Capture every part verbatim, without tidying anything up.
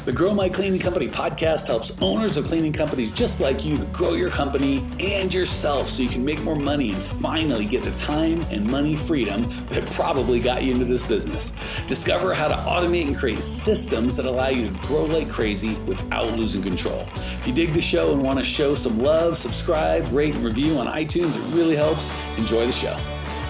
The Grow My Cleaning Company podcast helps owners of cleaning companies just like you to grow your company and yourself so you can make more money and finally get the time and money freedom that probably got you into this business. Discover how to automate and create systems that allow you to grow like crazy without losing control. If you dig the show and want to show some love, subscribe, rate, and review on iTunes. It really helps. Enjoy the show.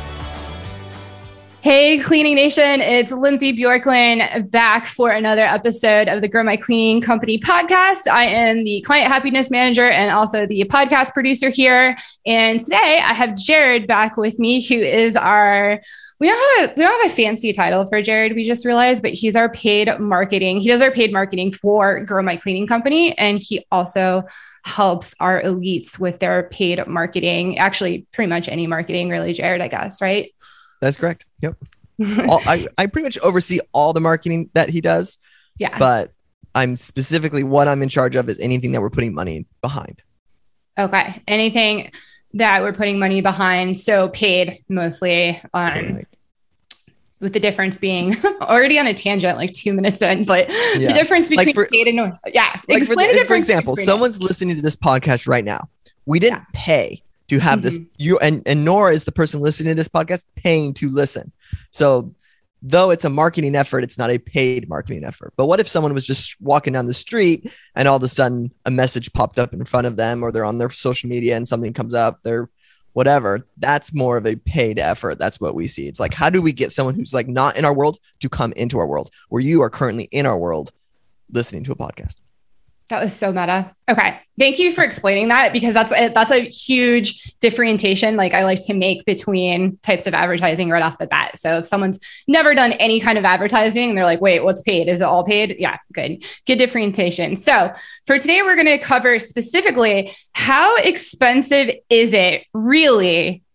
Hey, Cleaning Nation, it's Lindsay Bjorklund back for another episode of the Grow My Cleaning Company podcast. I am the client happiness manager and also the podcast producer here. And today I have Jared back with me, who is our, we don't have a, we don't have a fancy title for Jared, we just realized, but he's our paid marketing. He does our paid marketing for Grow My Cleaning Company. And he also helps our elites with their paid marketing, actually pretty much any marketing really, Jared, I guess, right? That's correct. Yep. all, I, I pretty much oversee all the marketing that he does. Yeah. But I'm specifically what I'm in charge of is anything that we're putting money behind. Okay. Anything that we're putting money behind. So paid mostly. Um, with the difference being already on a tangent, like two minutes in, but yeah. the difference between like for, paid and no, yeah. Like Explain for, the, the difference. For example, someone's listening to this podcast right now. We didn't yeah. pay to have mm-hmm. this, you and, and nor is the person listening to this podcast paying to listen. So though it's a marketing effort, it's not a paid marketing effort. But what if someone was just walking down the street and all of a sudden a message popped up in front of them, or they're on their social media and something comes up, they're whatever, that's more of a paid effort. That's what we see. It's like, how do we get someone who's like not in our world to come into our world, where you are currently in our world listening to a podcast? That was so meta. Okay. Thank you for explaining that, because that's a, that's a huge differentiation. Like I like to make between types of advertising right off the bat. So if someone's never done any kind of advertising and they're like, wait, what's paid? Is it all paid? Yeah, good. Good differentiation. So for today, we're going to cover specifically how expensive is it really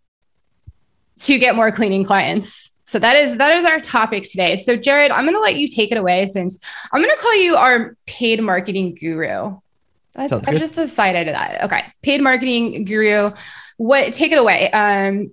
to get more cleaning clients? So that is that is our topic today. So Jared, I'm going to let you take it away, since I'm going to call you our paid marketing guru. That's, I've just decided that. Okay, paid marketing guru. What? Take it away. Um,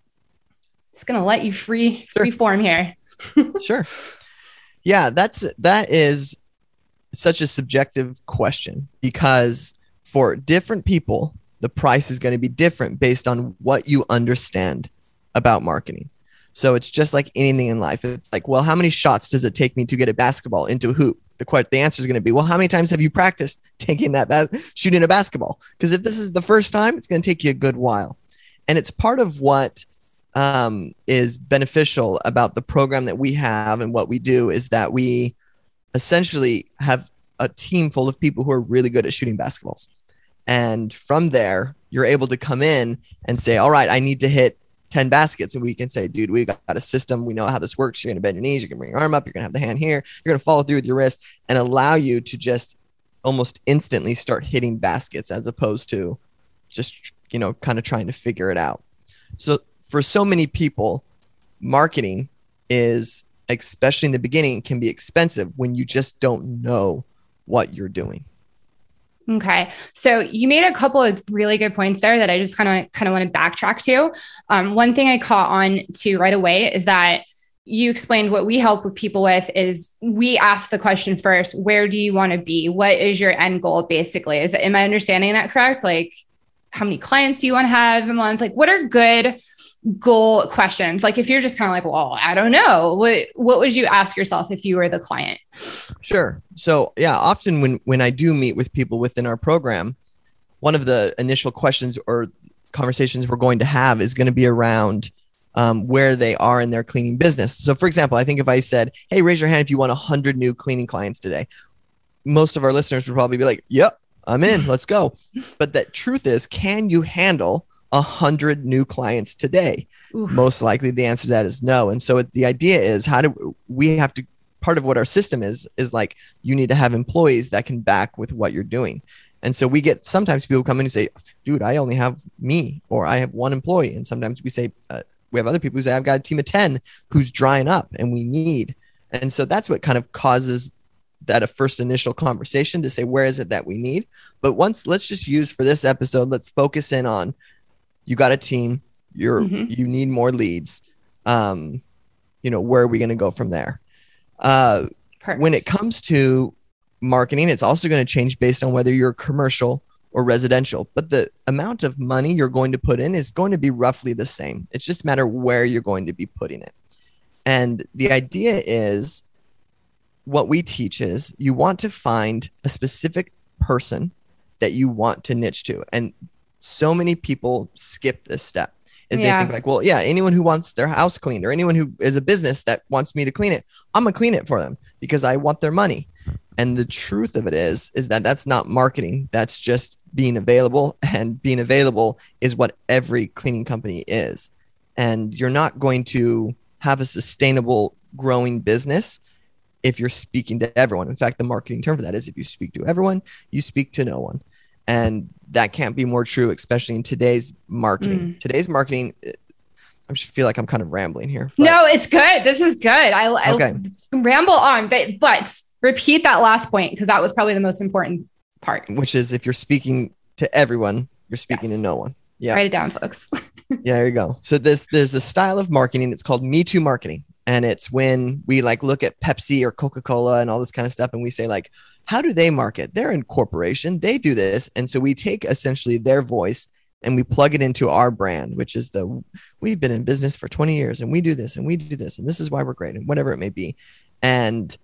just going to let you free free sure. form here. Sure. Yeah, that's that is such a subjective question, because for different people, the price is going to be different based on what you understand about marketing. So it's just like anything in life. It's like, well, how many shots does it take me to get a basketball into a hoop? The question, the answer is going to be, well, how many times have you practiced taking that, ba- shooting a basketball? Because if this is the first time, it's going to take you a good while. And it's part of what um, is beneficial about the program that we have and what we do is that we essentially have a team full of people who are really good at shooting basketballs. And from there, you're able to come in and say, all right, I need to hit ten baskets. And we can say, dude, we've got a system. We know how this works. You're going to bend your knees. You can bring your arm up. You're going to have the hand here. You're going to follow through with your wrist, and allow you to just almost instantly start hitting baskets, as opposed to just, you know, kind of trying to figure it out. So for so many people, marketing is, especially in the beginning, can be expensive when you just don't know what you're doing. Okay. So you made a couple of really good points there that I just kind of kind of want to backtrack to. Um, one thing I caught on to right away is that you explained what we help with people with is we ask the question first, where do you want to be? What is your end goal? Basically, is, am I understanding that correct? Like, how many clients do you want to have a month? Like, what are good goal questions? Like, if you're just kind of like, well, I don't know, what, what would you ask yourself if you were the client? Sure. So yeah, often when, when I do meet with people within our program, one of the initial questions or conversations we're going to have is going to be around um, where they are in their cleaning business. So for example, I think if I said, hey, raise your hand if you want a hundred new cleaning clients today, most of our listeners would probably be like, yep, I'm in, let's go. But the truth is, can you handle a hundred new clients today? Oof. Most likely the answer to that is no. And so it, the idea is, how do we have to, part of what our system is, is like, you need to have employees that can back with what you're doing. And so we get, sometimes people come in and say, dude, I only have me, or I have one employee. And sometimes we say, uh, we have other people who say, I've got a team of ten who's drying up and we need. And so that's what kind of causes that a first initial conversation to say, where is it that we need? But once, let's just use for this episode, let's focus in on, you got a team, you're, mm-hmm. you need more leads. Um, you know, where are we going to go from there? Uh, when it comes to marketing. It's also going to change based on whether you're commercial or residential, but the amount of money you're going to put in is going to be roughly the same. It's just a matter where you're going to be putting it. And the idea is, what we teach is you want to find a specific person that you want to niche to. And so many people skip this step. Is yeah. They think like, well, yeah, anyone who wants their house cleaned or anyone who is a business that wants me to clean it, I'm gonna clean it for them because I want their money. And the truth of it is, is that that's not marketing. That's just being available, and being available is what every cleaning company is. And you're not going to have a sustainable growing business if you're speaking to everyone. In fact, the marketing term for that is if you speak to everyone, you speak to no one. And that can't be more true, especially in today's marketing. Mm. Today's marketing, I just feel like I'm kind of rambling here. But. No, it's good. This is good. I, I okay. ramble on, but, but repeat that last point, because that was probably the most important part. Which is, if you're speaking to everyone, you're speaking yes. to no one. Yeah. Write it down, folks. Yeah, there you go. So this, there's a style of marketing. It's called Me Too marketing. And it's when we like look at Pepsi or Coca-Cola and all this kind of stuff, and we say like, how do they market? They're a corporation. They do this. And so we take essentially their voice and we plug it into our brand, which is the, we've been in business for twenty years and we do this and we do this. And this is why we're great, and whatever it may be. And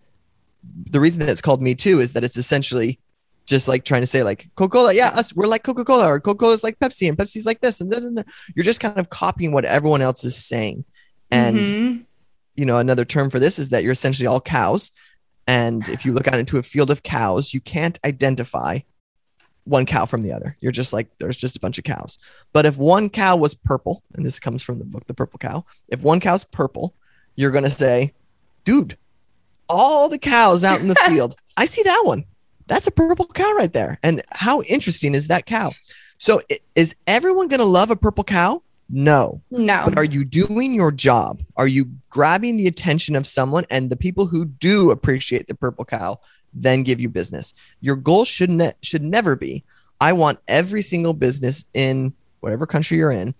the reason that it's called Me Too is that it's essentially just like trying to say like Coca-Cola. Yeah, us, we're like Coca-Cola, or Coca-Cola is like Pepsi, and Pepsi's like this. And then you're just kind of copying what everyone else is saying. And mm-hmm. you know, another term for this is that you're essentially all cows. And if you look out into a field of cows, you can't identify one cow from the other. You're just like, there's just a bunch of cows. But if one cow was purple, and this comes from the book, The Purple Cow, if one cow's purple, you're going to say, dude, all the cows out in the field, I see that one. That's a purple cow right there. And how interesting is that cow? So is everyone going to love a purple cow? No. No. But are you doing your job? Are you grabbing the attention of someone? And the people who do appreciate the purple cow then give you business. Your goal should ne- should never be, I want every single business in whatever country you're in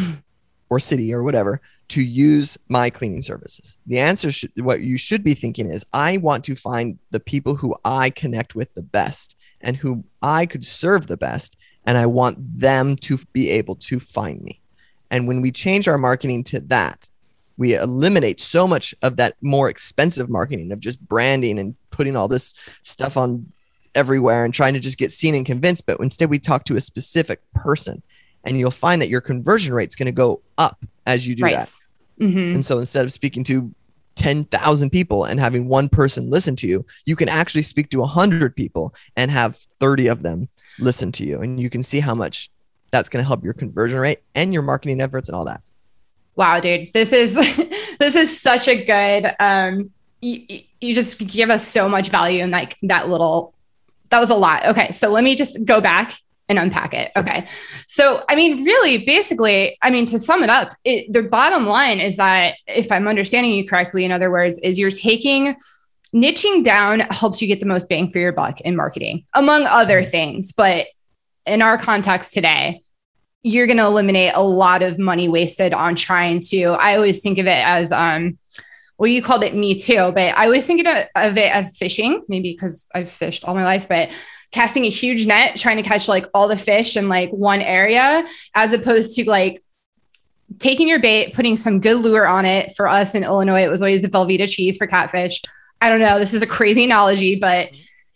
or city or whatever to use my cleaning services. The answer should, what you should be thinking is, I want to find the people who I connect with the best and who I could serve the best. And I want them to be able to find me. And when we change our marketing to that, we eliminate so much of that more expensive marketing of just branding and putting all this stuff on everywhere and trying to just get seen and convinced. But instead, we talk to a specific person, and you'll find that your conversion rate is going to go up as you do right. that. Mm-hmm. And so instead of speaking to ten thousand people and having one person listen to you, you can actually speak to one hundred people and have thirty of them listen to you. And you can see how much that's going to help your conversion rate and your marketing efforts and all that. Wow, dude, this is, this is such a good, um, you, you just give us so much value in like that little, that was a lot. Okay. So let me just go back and unpack it. Okay. So, I mean, really, basically, I mean, to sum it up, it, the bottom line is that, if I'm understanding you correctly, in other words, is you're taking, niching down helps you get the most bang for your buck in marketing, among other things. But in our context today, you're going to eliminate a lot of money wasted on trying to, I always think of it as, um, well, you called it Me Too, but I always think of it as fishing, maybe because I've fished all my life, but casting a huge net, trying to catch like all the fish in like one area, as opposed to like taking your bait, putting some good lure on it. For us in Illinois, it was always the Velveeta cheese for catfish. I don't know, this is a crazy analogy, but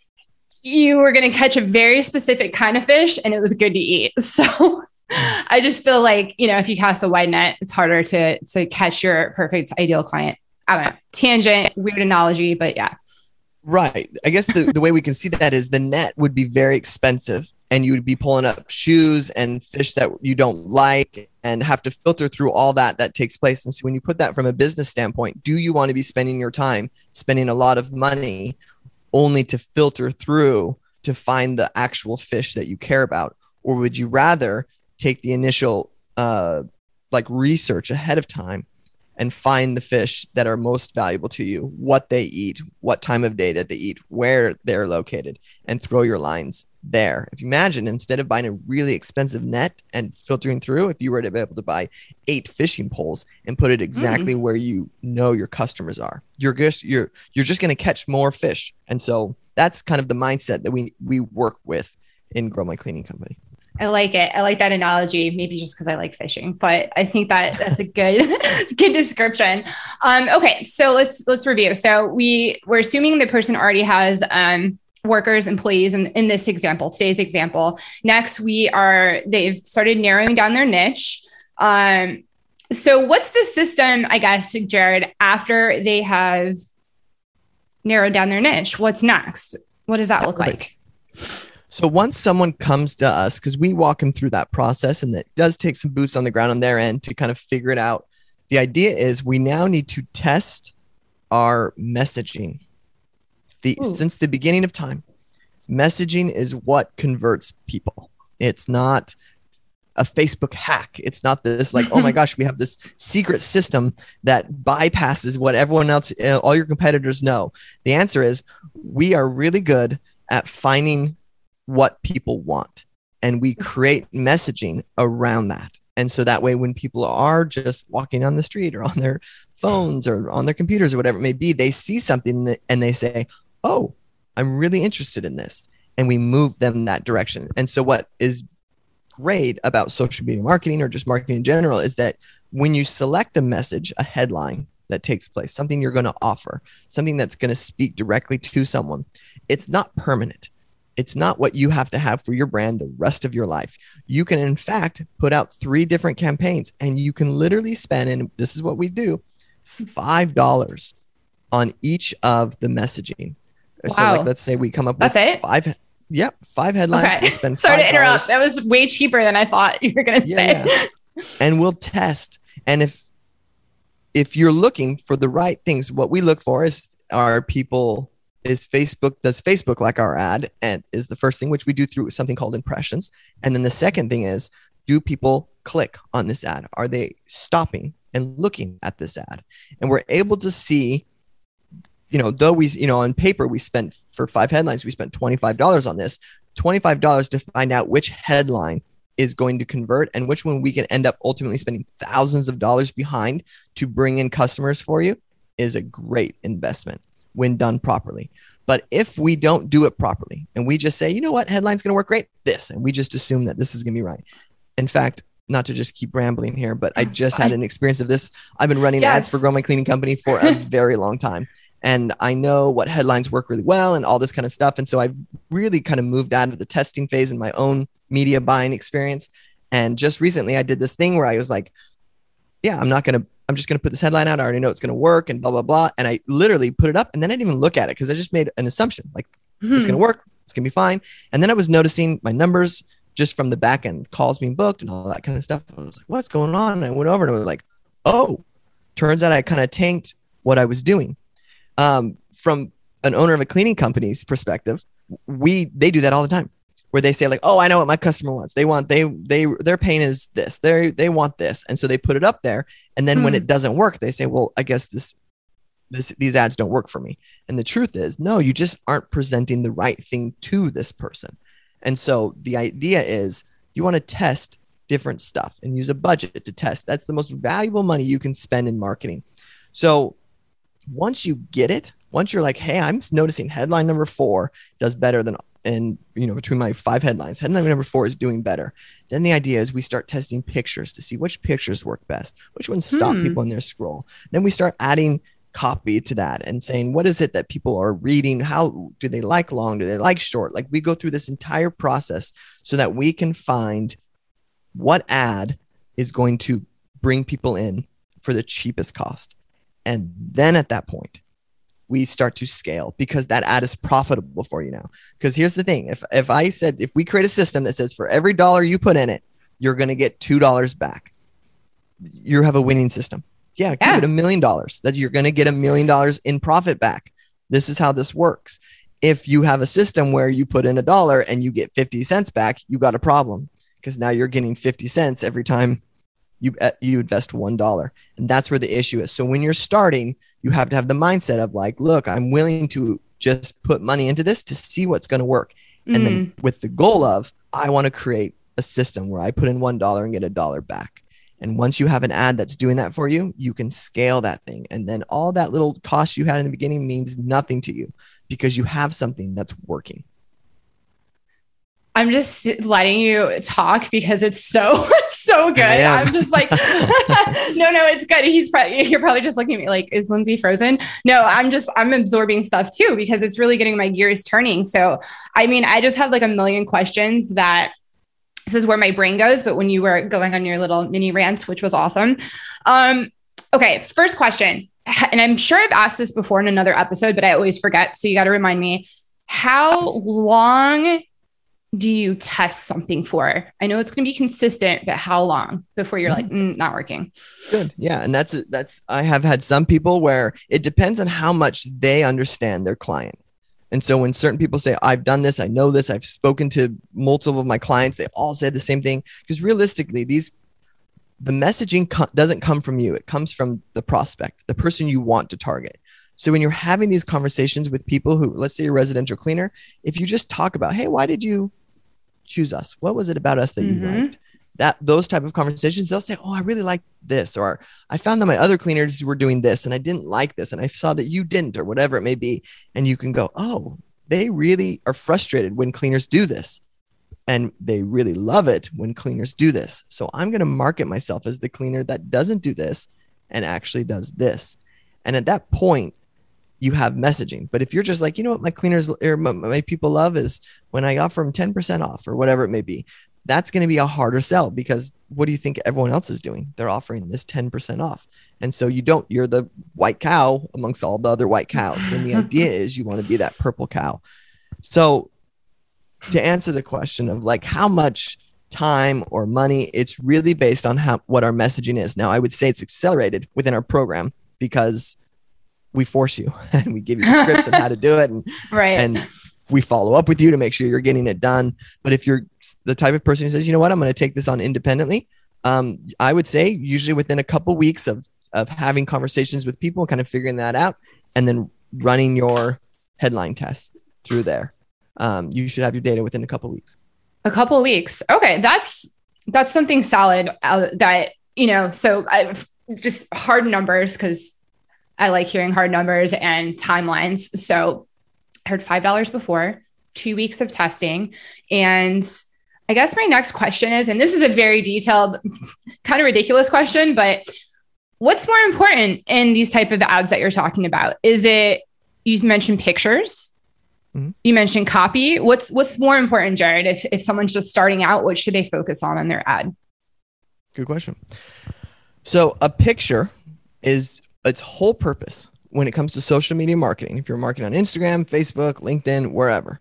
you were going to catch a very specific kind of fish and it was good to eat. So I just feel like, you know, if you cast a wide net, it's harder to, to catch your perfect ideal client. I don't know, tangent, weird analogy, but yeah. Right. I guess the, the way we can see that is the net would be very expensive, and you would be pulling up shoes and fish that you don't like and have to filter through all that that takes place. And so when you put that from a business standpoint, do you want to be spending your time spending a lot of money only to filter through to find the actual fish that you care about? Or would you rather take the initial uh, like research ahead of time and find the fish that are most valuable to you, what they eat, what time of day that they eat, where they're located, and throw your lines there? If you imagine, instead of buying a really expensive net and filtering through, if you were to be able to buy eight fishing poles and put it exactly mm. where you know your customers are, you're just, you're, you're just going to catch more fish. And so that's kind of the mindset that we we work with in Grow My Cleaning Company. I like it. I like that analogy, maybe just because I like fishing, but I think that that's a good, good description. Um, okay. So let's, let's review. So we we're assuming the person already has, um, workers, employees in, in this example, today's example. Next, we are, they've started narrowing down their niche. Um, so what's the system, I guess, Jared, after they have narrowed down their niche? What's next? What does that look like? So once someone comes to us, because we walk them through that process, and it does take some boots on the ground on their end to kind of figure it out. The idea is we now need to test our messaging. The since the beginning of time, messaging is what converts people. It's not a Facebook hack. It's not this like, oh my gosh, we have this secret system that bypasses what everyone else, all your competitors know. The answer is we are really good at finding what people want, and we create messaging around that. And so that way, when people are just walking on the street or on their phones or on their computers or whatever it may be, they see something and they say, oh, I'm really interested in this. And we move them that direction. And so what is great about social media marketing, or just marketing in general, is that when you select a message, a headline that takes place, something you're going to offer, something that's going to speak directly to someone, it's not permanent. It's not what you have to have for your brand the rest of your life. You can, in fact, put out three different campaigns, and you can literally spend, and this is what we do, five dollars on each of the messaging. Wow. So like, let's say we come up That's with it? five. Yep. Five headlines. Okay. We'll spend Sorry to five dollars. interrupt. That was way cheaper than I thought you were going to yeah, say. Yeah. And we'll test. And if, if you're looking for the right things, what we look for is, are people, is Facebook, does Facebook like our ad? And is the first thing, which we do through something called impressions. And then the second thing is, do people click on this ad? Are they stopping and looking at this ad? And we're able to see, you know, though we, you know, on paper, we spent for five headlines, we spent twenty-five dollars on this, twenty-five dollars to find out which headline is going to convert and which one we can end up ultimately spending thousands of dollars behind to bring in customers for you is a great investment when done properly. But if we don't do it properly and we just say, you know what, headline's going to work great, this, and we just assume that this is going to be right. In fact, not to just keep rambling here, but I just had an experience of this. I've been running yes. ads for Grow My Cleaning Company for a very long time. And I know what headlines work really well and all this kind of stuff. And so I've really kind of moved out of the testing phase in my own media buying experience. And just recently I did this thing where I was like, yeah, I'm not going to, I'm just going to put this headline out. I already know it's going to work and blah, blah, blah. And I literally put it up and then I didn't even look at it because I just made an assumption like mm-hmm. it's going to work. It's going to be fine. And then I was noticing my numbers just from the back end, calls being booked and all that kind of stuff. I was like, what's going on? And I went over and I was like, oh, turns out I kind of tanked what I was doing. Um, from an owner of a cleaning company's perspective, we, they do that all the time where they say like, oh, I know what my customer wants. They want, they, they, their pain is this, they, they want this. And so they put it up there. And then mm. when it doesn't work, they say, well, I guess this, this, these ads don't work for me. And the truth is, no, you just aren't presenting the right thing to this person. And so the idea is you want to test different stuff and use a budget to test. That's the most valuable money you can spend in marketing. So once you get it, once you're like, hey, I'm noticing headline number four does better than, and you know, between my five headlines, headline number four is doing better. Then the idea is we start testing pictures to see which pictures work best, which ones stop hmm. people in their scroll. Then we start adding copy to that and saying, what is it that people are reading? How do they like long? Do they like short? Like we go through this entire process so that we can find what ad is going to bring people in for the cheapest cost. And then at that point, we start to scale because that ad is profitable for you now. Because here's the thing. If if I said, if we create a system that says for every dollar you put in it, you're going to get two dollars back, you have a winning system. Yeah, yeah. Give it a million dollars that you're going to get a million dollars in profit back. This is how this works. If you have a system where you put in a dollar and you get fifty cents back, you got a problem because now you're getting fifty cents every time you you invest one dollar. And that's where the issue is. So when you're starting, you have to have the mindset of like, look, I'm willing to just put money into this to see what's going to work. Mm. And then with the goal of, I want to create a system where I put in one dollar and get a dollar back. And once you have an ad that's doing that for you, you can scale that thing. And then all that little cost you had in the beginning means nothing to you because you have something that's working. I'm just letting you talk because it's so, so good. I'm just like, no, no, it's good. He's probably, you're probably just looking at me like, is Lindsay frozen? No, I'm just, I'm absorbing stuff too, because it's really getting my gears turning. So, I mean, I just had like a million questions that this is where my brain goes, but when you were going on your little mini rants, which was awesome. Um, okay. First question. And I'm sure I've asked this before in another episode, but I always forget. So you got to remind me, how long do you test something for? I know it's going to be consistent, but how long before you're like, mm, not working? Good. Yeah. And that's, that's, I have had some people where it depends on how much they understand their client. And so when certain people say, I've done this, I know this, I've spoken to multiple of my clients, they all say the same thing. Because realistically, these, the messaging co- doesn't come from you. It comes from the prospect, the person you want to target. So when you're having these conversations with people who, let's say, a residential cleaner, if you just talk about, hey, why did you choose us? What was it about us that mm-hmm. you liked? That those type of conversations, they'll say, oh, I really liked this, or I found that my other cleaners were doing this and I didn't like this, and I saw that you didn't, or whatever it may be. And you can go, oh, they really are frustrated when cleaners do this, and they really love it when cleaners do this. So I'm going to market myself as the cleaner that doesn't do this and actually does this. And at that point, you have messaging. But if you're just like, you know what, my cleaners or my, my people love is when I offer them ten percent off or whatever it may be, that's going to be a harder sell, because what do you think everyone else is doing? They're offering this ten percent off. And so you don't, you're the white cow amongst all the other white cows, when the idea is you want to be that purple cow. So to answer the question of like how much time or money, it's really based on how, what our messaging is. Now, I would say it's accelerated within our program because we force you and we give you the scripts on how to do it. And, right. and we follow up with you to make sure you're getting it done. But if you're the type of person who says, you know what, I'm going to take this on independently. Um, I would say usually within a couple weeks of, of having conversations with people, kind of figuring that out, and then running your headline tests through there. Um, you should have your data within a couple of weeks. A couple of weeks. Okay. That's, that's something solid uh, that, you know, so I've just hard numbers, because I like hearing hard numbers and timelines. So I heard five dollars before, two weeks of testing. And I guess my next question is, and this is a very detailed, kind of ridiculous question, but what's more important in these type of ads that you're talking about? Is it, you mentioned pictures, mm-hmm. you mentioned copy. What's, what's more important, Jared? If, if someone's just starting out, what should they focus on in their ad? Good question. So a picture is its whole purpose when it comes to social media marketing. If you're marketing on Instagram, Facebook, LinkedIn, wherever,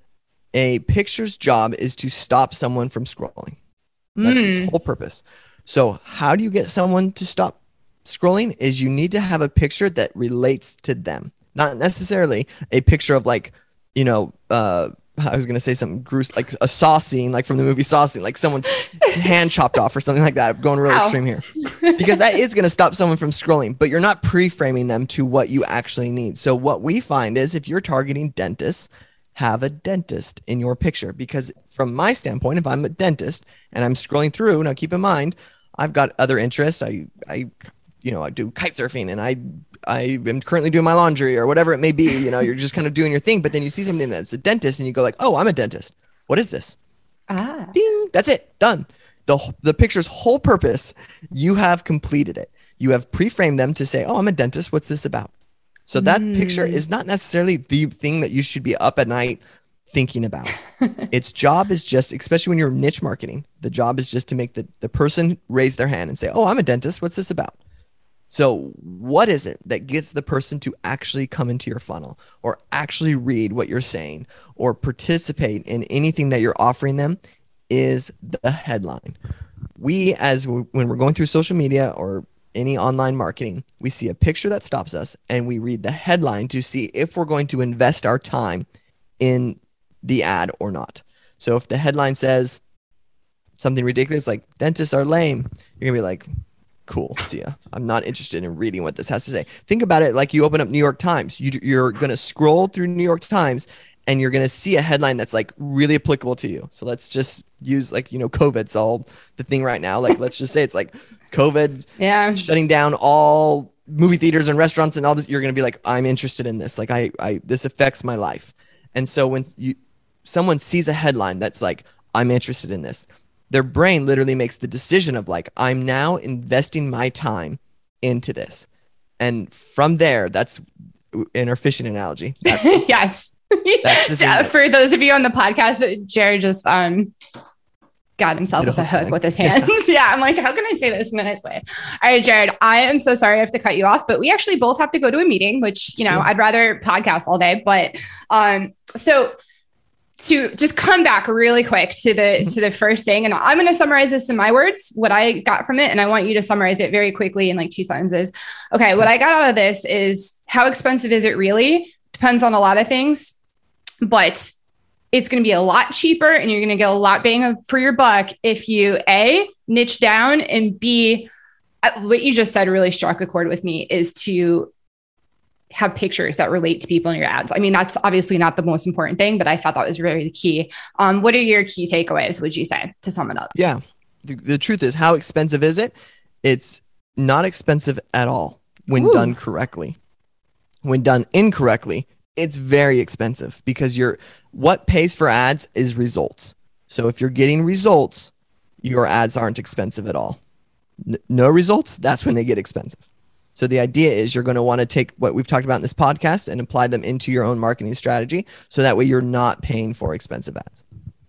a picture's job is to stop someone from scrolling. That's mm. its whole purpose. So how do you get someone to stop scrolling? Is you need to have a picture that relates to them. Not necessarily a picture of like, you know, uh, I was going to say something gruesome, like a saw scene, like from the movie Saw scene, like someone's hand chopped off or something like that. I'm going really Ow. extreme here, because that is going to stop someone from scrolling, but you're not pre-framing them to what you actually need. So what we find is if you're targeting dentists, have a dentist in your picture, because from my standpoint, if I'm a dentist and I'm scrolling through, now keep in mind, I've got other interests. I, I, you know, I do kite surfing, and I, I am currently doing my laundry or whatever it may be. You know, you're just kind of doing your thing, but then you see something that's a dentist and you go like, oh, I'm a dentist. What is this? Ah, Ding, that's it. Done. The, the picture's whole purpose, you have completed it. You have pre-framed them to say, oh, I'm a dentist. What's this about? So that mm. picture is not necessarily the thing that you should be up at night thinking about. Its job is just, especially when you're niche marketing, the job is just to make the, the person raise their hand and say, oh, I'm a dentist. What's this about? So what is it that gets the person to actually come into your funnel, or actually read what you're saying, or participate in anything that you're offering them? Is the headline. We, as w- when we're going through social media or any online marketing, we see a picture that stops us and we read the headline to see if we're going to invest our time in the ad or not. So if the headline says something ridiculous like dentists are lame, you're gonna be like, cool, see ya. I'm not interested in reading what this has to say. Think about it like you open up New York Times. You, you're going to scroll through New York Times and you're going to see a headline that's like really applicable to you. So let's just use like, you know, COVID's all the thing right now. Like, let's just say it's like COVID yeah. shutting down all movie theaters and restaurants and all this, you're going to be like, I'm interested in this. Like I, I, this affects my life. And so when you, someone sees a headline that's like, I'm interested in this, their brain literally makes the decision of like, I'm now investing my time into this. And from there, that's in our fishing analogy. That's the, yes. That's the that- For those of you on the podcast, Jared just, um, got himself with a hook with his hands. Yeah. I'm like, how can I say this in a nice way? All right, Jared, I am so sorry I have to cut you off, but we actually both have to go to a meeting, which, you know, I'd rather podcast all day. But um, so to just come back really quick to the mm-hmm. to the first thing, and I'm going to summarize this in my words, what I got from it. And I want you to summarize it very quickly in like two sentences. Okay. What I got out of this is, how expensive is it really? Depends on a lot of things, but it's going to be a lot cheaper and you're going to get a lot bang for your buck if you A, niche down, and B, what you just said really struck a chord with me, is to have pictures that relate to people in your ads. I mean, that's obviously not the most important thing, but I thought that was really the key. Um, what are your key takeaways, would you say, to sum it up? Yeah. The, the truth is, how expensive is it? It's not expensive at all when Ooh. done correctly. When done incorrectly, it's very expensive, because you're what pays for ads is results. So if you're getting results, your ads aren't expensive at all. N- no results, that's when they get expensive. So the idea is you're going to want to take what we've talked about in this podcast and apply them into your own marketing strategy. So that way you're not paying for expensive ads.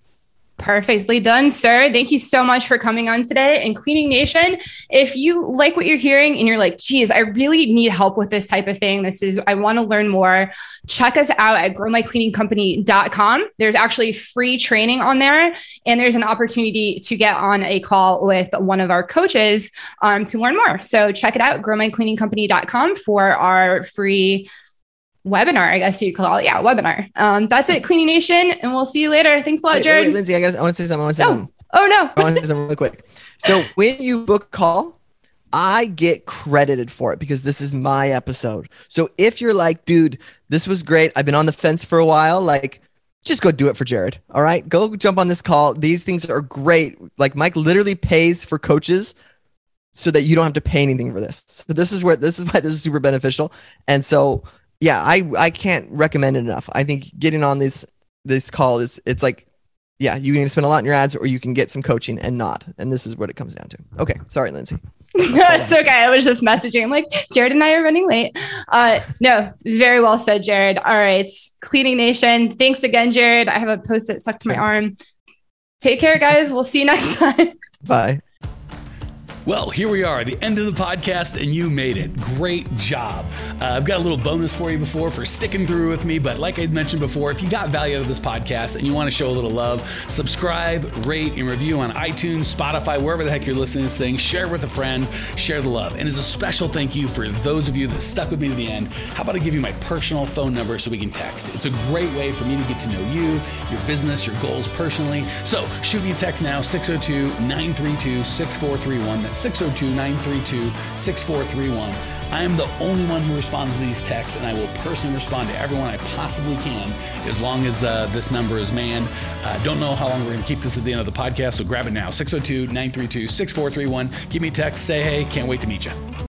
Perfectly done, sir. Thank you so much for coming on today. And Cleaning Nation, if you like what you're hearing and you're like, geez, I really need help with this type of thing, this is, I want to learn more, check us out at grow my cleaning company dot com. There's actually free training on there. And there's an opportunity to get on a call with one of our coaches um, to learn more. So check it out, grow my cleaning company dot com for our free webinar, I guess you could call it. Yeah, webinar. Um, that's it, Cleaning Nation, and we'll see you later. Thanks a lot, wait, Jared. Wait, wait, Lindsay, I, gotta, I want to say something. I want to say oh. something. Oh, no. I want to say something really quick. So when you book a call, I get credited for it because this is my episode. So if you're like, dude, this was great, I've been on the fence for a while, like, just go do it for Jared. All right, go jump on this call. These things are great. Like, Mike literally pays for coaches so that you don't have to pay anything for this. So this is where this is why this is super beneficial. And so yeah, I, I can't recommend it enough. I think getting on this this call is, it's like, yeah, you can spend a lot in your ads, or you can get some coaching and not. And this is what it comes down to. Okay, sorry, Lindsay. It's okay. I was just messaging. I'm like, Jared and I are running late. Uh, no, very well said, Jared. All right, Cleaning Nation. Thanks again, Jared. I have a Post-it stuck to my arm. Take care, guys. We'll see you next time. Bye. Well, here we are, the end of the podcast, and you made it. Great job. Uh, I've got a little bonus for you before for sticking through with me, but like I mentioned before, if you got value out of this podcast and you want to show a little love, subscribe, rate, and review on iTunes, Spotify, wherever the heck you're listening to this thing. Share with a friend, share the love. And as a special thank you for those of you that stuck with me to the end, how about I give you my personal phone number so we can text? It's a great way for me to get to know you, your business, your goals personally. So shoot me a text now, six oh two, nine three two, six four three one. That's six oh two, nine three two, six four three one. I am the only one who responds to these texts, and I will personally respond to everyone I possibly can as long as uh, this number is manned. Uh, don't know how long we're going to keep this at the end of the podcast, so grab it now. six oh two, nine three two, six four three one. Give me a text, say hey, can't wait to meet you.